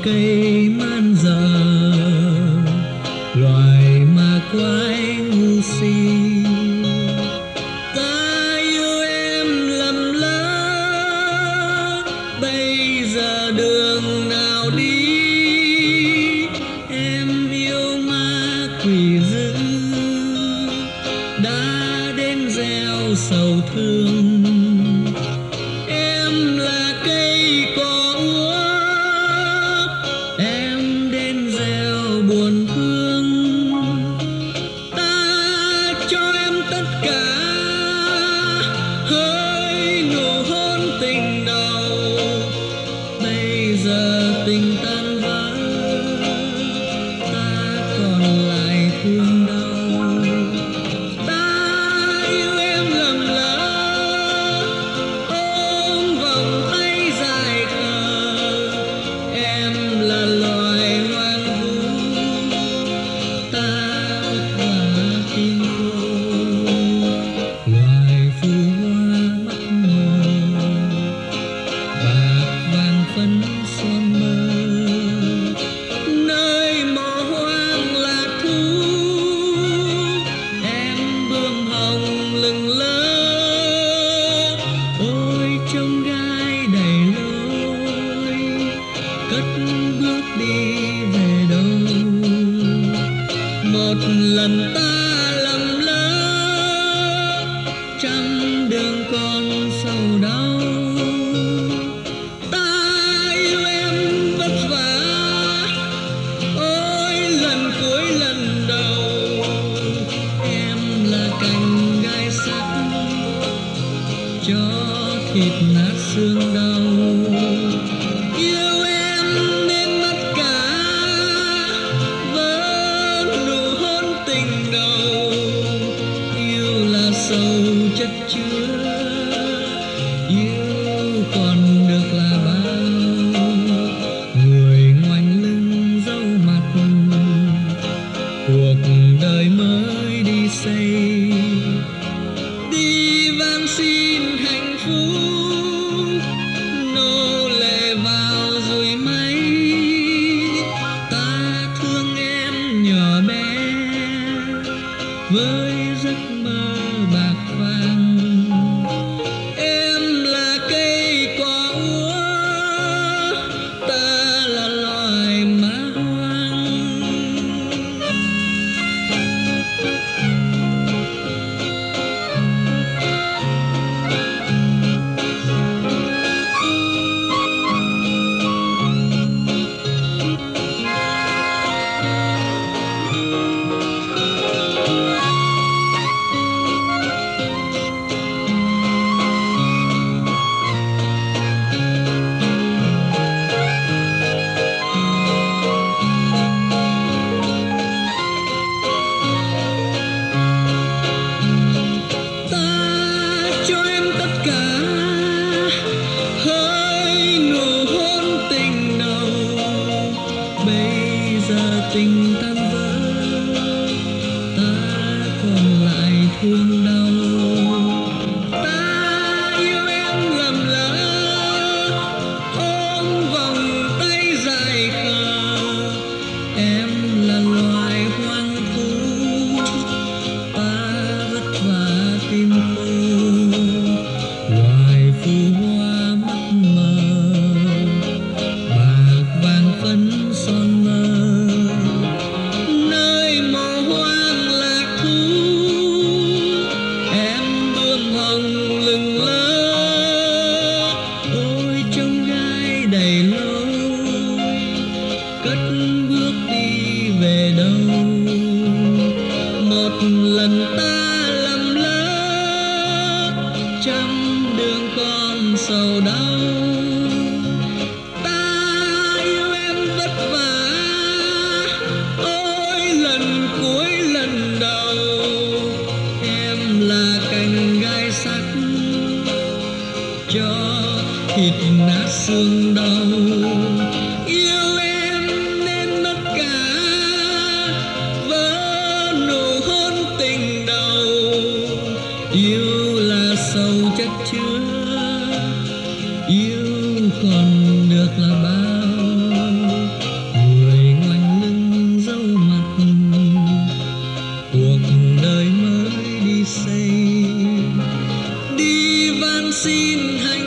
cây man dở, loài ma quái ngu si. Ta yêu em lầm lỡ, bây giờ đường nào đi? Em yêu ma quỷ dữ, đã đến gieo sầu thương. Em là cây cỏ úa, em đến gieo buồn thương. Ta cho em tất cả, hỡi nụ hôn tình đầu. Bây giờ tình tan vỡ, ta còn lại thương đau. Ta yêu em lầm lỡ, ôm vòng tay dài khờ. Em là loài hoang vu, ta vất vả tim khô. Loài phù hoa mắt mờ, bạc vàng phấn son mơ. Nơi mỏ hoang lạc thú, em bướm hồng lừng lơ. Ôi trông gai đầy lối, cất bước đi về đâu? Một lần ta lầm lỡ, trăm đường con sầu đau. Ta yêu em vất vả, ôi lần cuối lần đầu. Em là cành gai sắc, cho thịt nát xương đau. Yêu em nên mất cả, vỡ nụ hôn tình đầu. Yêu là sầu chất chứa, yêu còn được là bao. Người ngoảnh lưng dâu mặt, cuộc đời mới đi xây. Đi van xin hạnh phúc, nô lệ vào rồi may. Ta thương em nhỏ bé, với giấc mơ bạc vàng. Em là cây cỏ úa, ta là loài ma hoang. Ta cho em tất cả, hỡi nụ hôn tình đầu. Bây giờ tình tan vỡ, ta còn lại thương đau. Ta yêu em lầm lỡ, ôm vòng tay dài khờ. Em là loài hoang vu, ta vất vả tim khô. Loài phù hoa mắt mờ, bạc vàng phấn son mơ. Nơi mỏ hoang lạc thú, em bướm hồng lừng lơ. Ôi trông gai đầy lối, cất bước đi về đâu? Một lần ta lầm lỡ, trăm đường con sầu đau. Ta yêu em vất vả, ôi lần cuối lần đầu. Em là cành gai sắc, cho thịt nát xương đau. Yêu em nên mất cả, vỡ nụ hôn tình đầu. Yêu là sầu chất chứa, yêu còn được là bao. xin hạnh